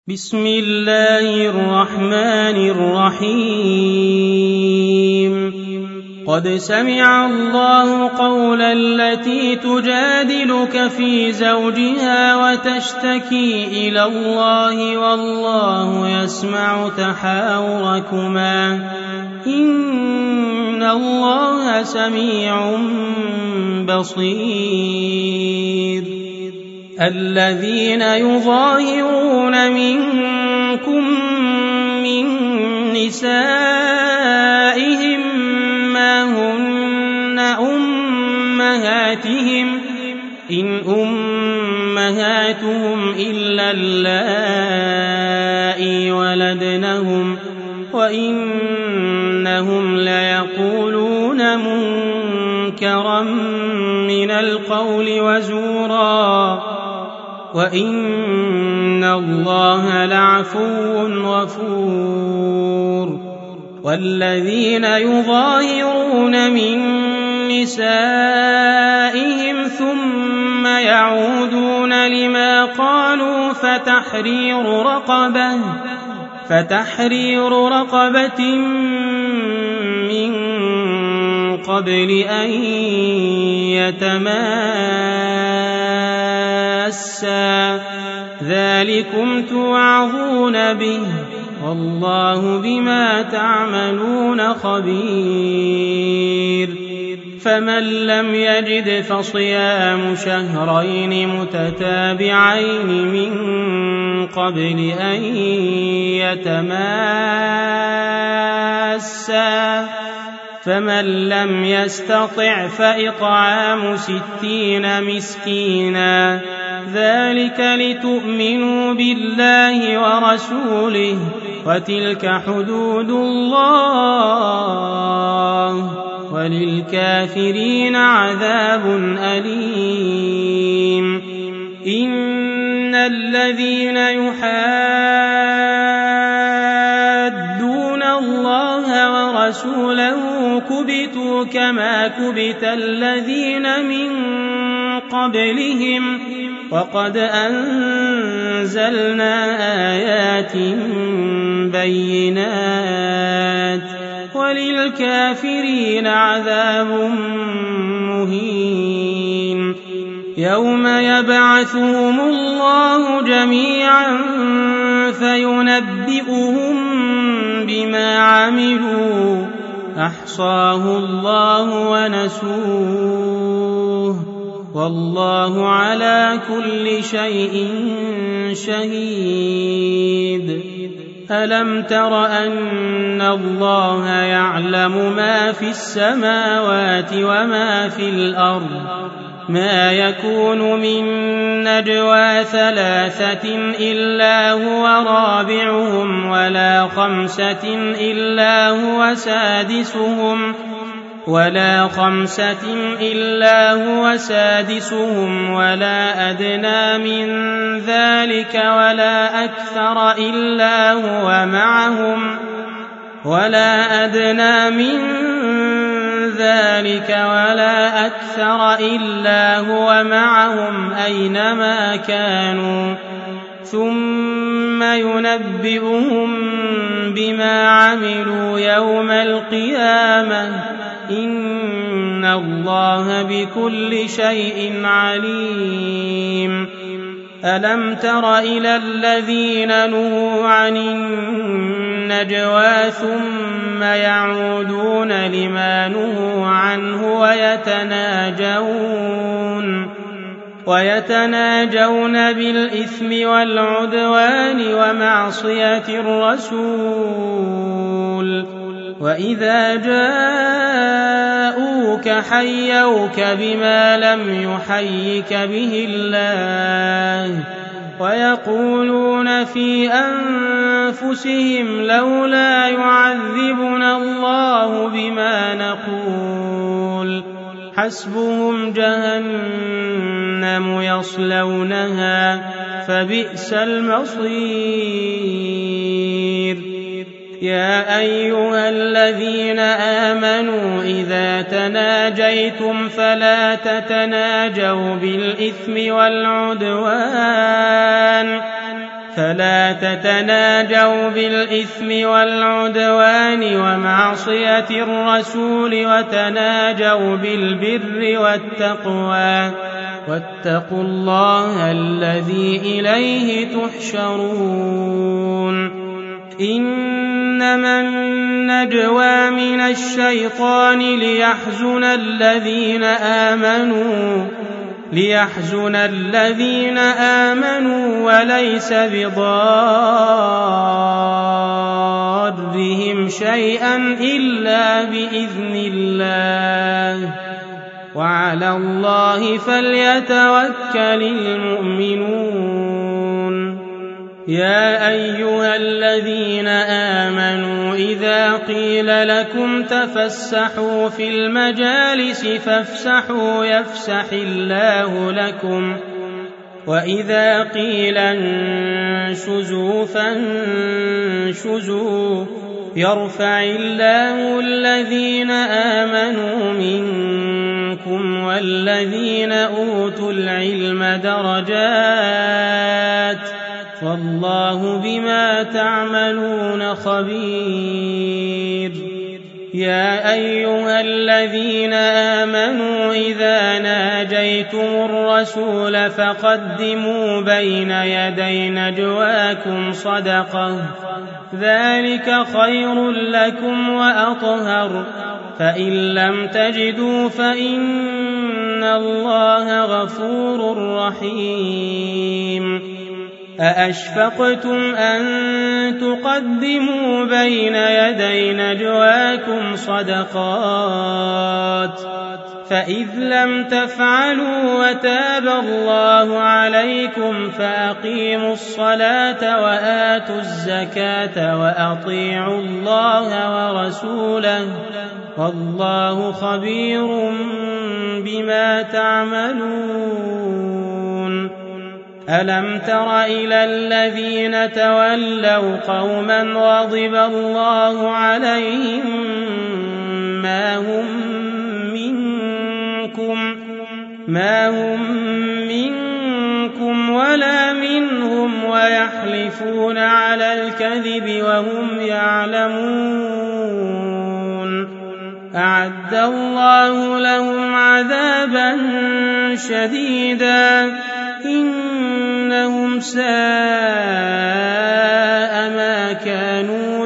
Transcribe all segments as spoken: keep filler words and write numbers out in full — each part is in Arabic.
بسم الله الرحمن الرحيم قد سمع الله قول التي تجادلك في زوجها وتشتكي إلى الله والله يسمع تحاوركما إن الله سميع بصير الذين يظاهرون منكم من نسائهم ما هن أمهاتهم إن أمهاتهم إلا اللائي ولدنهم وإنهم ليقولون منكرا من القول وزورا وإن الله لعفو غفور والذين يظاهرون من نسائهم ثم يعودون لما قالوا فتحرير رقبة فتحرير رقبة من قبل أن يتماسا ذلكم توعظون به والله بما تعملون خبير فمن لم يجد فصيام شهرين متتابعين من قبل أن يتماسا فمن لم يستطع فإطعام ستين مسكينا ذلك لتؤمنوا بالله ورسوله وتلك حدود الله وللكافرين عذاب أليم إن الذين يحادون الله ورسوله كبتوا كما كبت الذين من قبلهم وقد أنزلنا آيات بينات وللكافرين عذاب مهين يوم يبعثهم الله جميعا فينبئهم بما عملوا أحصاه الله ونسوه والله على كل شيء شهيد ألم تر أن الله يعلم ما في السماوات وما في الأرض ما يكون من نجوى ثلاثة إلا هو رابعهم ولا خمسة إلا هو سادسهم ولا خمسة إلا هو سادسهم ولا أدنى من ذلك ولا أكثر إلا هو معهم ولا أدنى من ذلك ولا أكثر إلا هو معهم أينما كانوا ثم ينبئهم بما عملوا يوم القيامة إن الله بكل شيء عليم ألم تر إلى الذين نهوا عن النجوى ثم يعودون لما نهوا عنه ويتناجون ويتناجون بالإثم والعدوان ومعصية الرسول وإذا جاءوك حيوك بما لم يحيك به الله ويقولون في أنفسهم لولا يعذبنا الله بما نقول حسبهم جهنم يصلونها فبئس المصير يا أيها الذين آمنوا إذا تناجيتم فلا تتناجوا بالإثم والعدوان فلا تتناجوا بالإثم والعدوان ومعصية الرسول وتناجوا بالبر والتقوى واتقوا الله الذي إليه تحشرون إنما النجوى من الشيطان ليحزن الذين آمنوا ليحزن الذين آمنوا وليس بضارهم شيئا إلا بإذن الله وعلى الله فليتوكل المؤمنون يا أيها الذين آمنوا إذا قيل لكم تفسحوا في المجالس فافسحوا يفسح الله لكم وإذا قيل انشزوا فانشزوا يرفع الله الذين آمنوا منكم والذين أوتوا العلم درجات والله بما تعملون خبير يا أيها الذين آمنوا إذا ناجيتم الرسول فقدموا بين يدي نجواكم صدقة ذلك خير لكم وأطهر فإن لم تجدوا فإن الله غفور رحيم أأشفقتم أن تقدموا بين يدي نجواكم صدقات فإذ لم تفعلوا وتاب الله عليكم فأقيموا الصلاة وآتوا الزكاة وأطيعوا الله ورسوله والله خبير بما تعملون ألم تر إلى الذين تولوا قوما غضب الله عليهم ما هم منكم ما هم منكم ولا منهم ويحلفون على الكذب وهم يعلمون أعد الله لهم عذابا شديدا إنهم ساء ما كانوا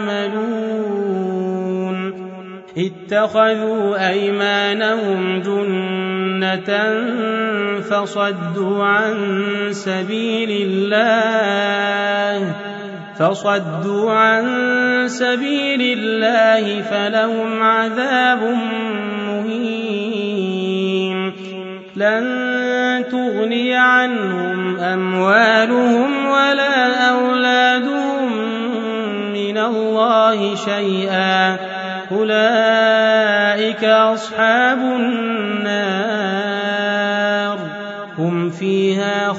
يعملون اتخذوا أيمانهم جنة فصدوا عن سبيل الله فصدوا عن سبيل الله فلهم عذاب مهين لن تغني عنهم أموالهم ولا أولادهم من الله شيئا أولئك أصحاب النار هم فيها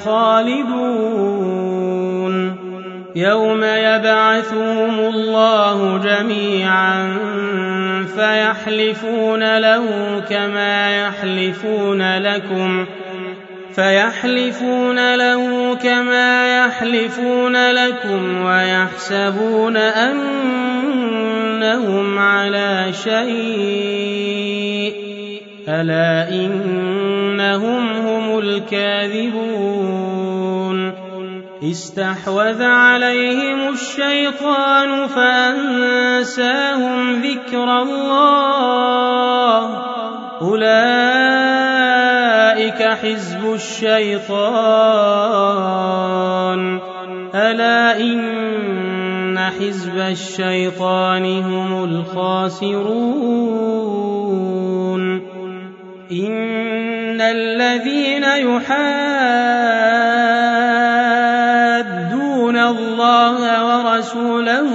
خالدون يوم يبعثهم الله جميعا فيحلفون له كما يحلفون لكم فيحلفون له كما يحلفون لكم ويحسبون أنهم على شيء ألا إنهم هم الكاذبون استحوذ عليهم الشيطان فأنساهم ذكر الله أولئك حزب الشيطان ألا إن حزب الشيطان هم الخاسرون إن الذين يحادون الله ورسوله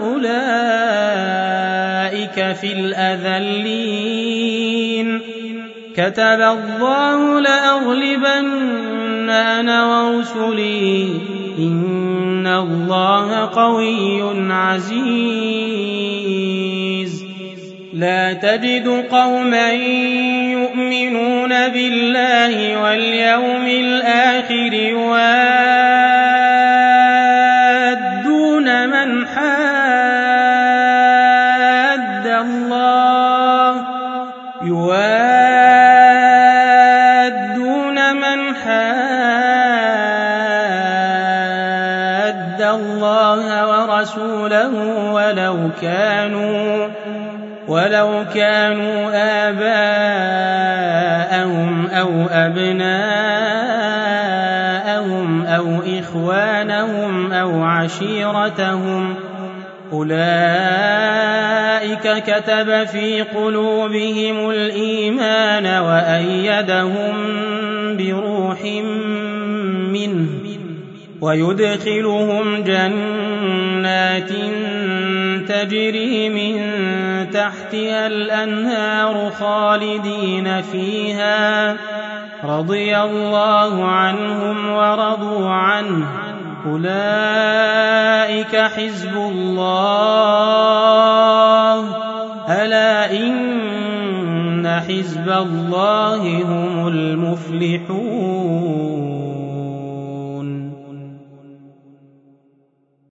أولئك في الأذلين كتب الله لأغلبن أنا ورسلي إن الله قوي عزيز لا تجد قوما يؤمنون بالله واليوم الآخر يوادون حَادَّ اللَّهَ وَرَسُولَهُ وَلَوْ كَانُوا وَلَوْ كَانُوا آبَاءَهُمْ أَوْ أَبْنَاءَهُمْ أَوْ إِخْوَانَهُمْ أَوْ عَشِيرَتَهُمْ أُولَئِكَ كَتَبَ في قُلُوبِهِمُ الْإِيمَانَ وَأَيَّدَهُم بِرُوحٍ مِّنْهُ وَيُدْخِلُهُمْ جَنَّاتٍ تَجْرِي مِن تَحْتِهَا الْأَنْهَارُ خَالِدِينَ فِيهَا رَضِيَ اللَّهُ عَنْهُمْ وَرَضُوا عَنْهُ أُولَئِكَ حِزْبُ اللَّهِ أَلَا إِنَّ حِزْبَ اللَّهِ هُمُ الْمُفْلِحُونَ.